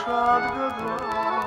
спешат года.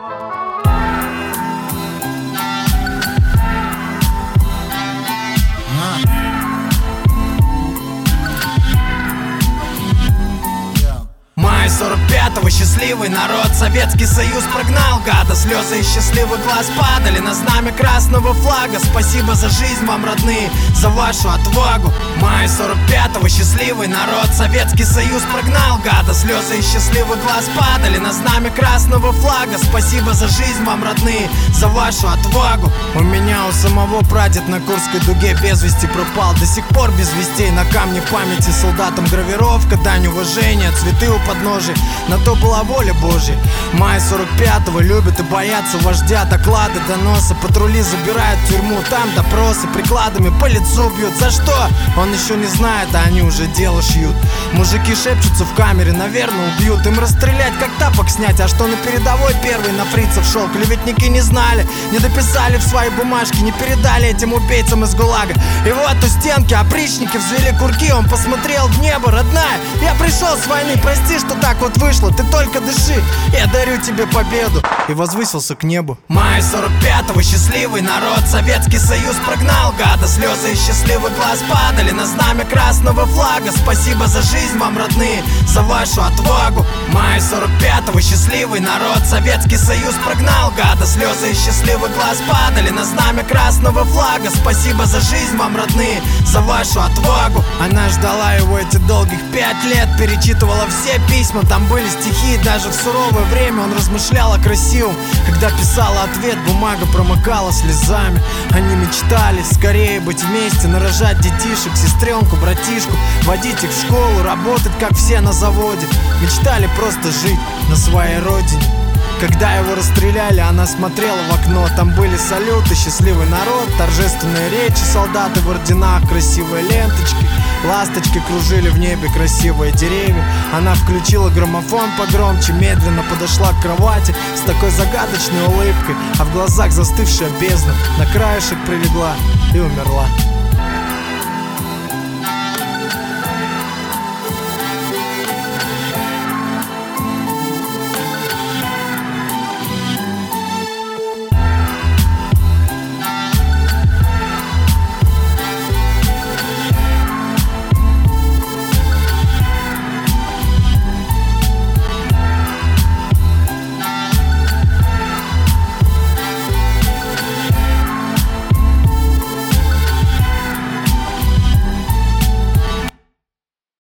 Май 45-го, счастливый народ, Советский Союз прогнал гада. Слезы из счастливых глаз падали на знамя красного флага. Спасибо за жизнь вам, родные, за вашу отвагу. Май 45-го, счастливый народ, Советский Союз прогнал гада. Слезы из счастливых глаз падали на знамя красного флага. Спасибо за жизнь вам, родные, за вашу отвагу. У меня у самого прадед на Курской дуге без вести пропал. До сих пор без вестей, на камне памяти солдатам гравировка, дань уважения, цветы у подножия, на то была воля Божья. Май 45-го, любят и боятся вождя. Доклады, доносы, патрули забирают в тюрьму. Там допросы, прикладами по лицу бьют. За что? Он еще не знает, а они уже дело шьют. Мужики шепчутся в камере, наверное убьют. Им расстрелять, как тапок снять. А что на передовой первый на фрицев шел? Клеветники не знали, не дописали в свои бумажки, не передали этим убийцам из ГУЛАГа. И вот у стенки опричники взвели курки. Он посмотрел в небо: родная, я пришел с войны, прости, что так вот вышло, ты только дыши, я дарю тебе победу. И возвысился к небу. Май 45-го, счастливый народ, Советский Союз прогнал гада. Слезы из счастливых глаз падали на знамя красного флага. Спасибо за жизнь вам, родные, за вашу отвагу. Май 45-го, счастливый народ, Советский Союз прогнал гада. Слезы из счастливых глаз падали на знамя красного флага. Спасибо за жизнь вам, родные, за вашу отвагу. Она ждала его эти долгих 5 лет, перечитывала все письма, там были стихи. Даже в суровое время он размышлял о красивом. Когда писала ответ, бумага промокала слезами. Они мечтали скорее быть вместе, нарожать детишек, сестренку, братишку, водить их в школу, работать, как все на заводе. Мечтали просто жить на своей родине. Когда его расстреляли, она смотрела в окно. Там были салюты, счастливый народ, торжественные речи, солдаты в орденах, красивые ленточки, ласточки кружили в небе, красивые деревья. Она включила граммофон погромче, медленно подошла к кровати с такой загадочной улыбкой, а в глазах застывшая бездна, на краешек прилегла и умерла.